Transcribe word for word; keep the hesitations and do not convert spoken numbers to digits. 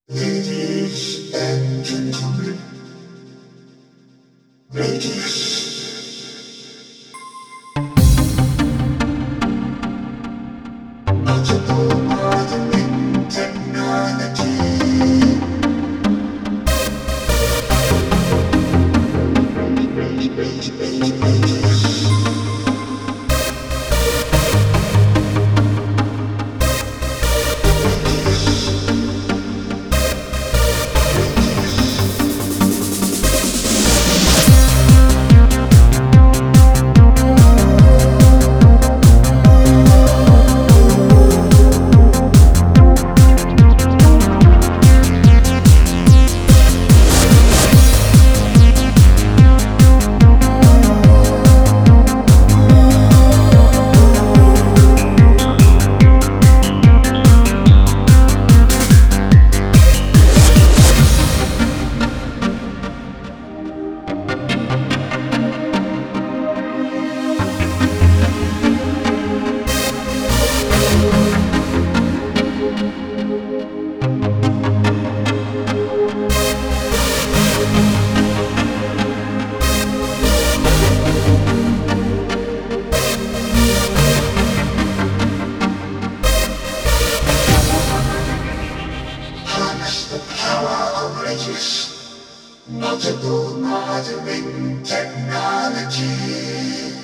Ladies and gentlemen, ladies, multiple modeling technology. Ladies, ladies, ladies. Harness the power of rages, multiple modeling technology.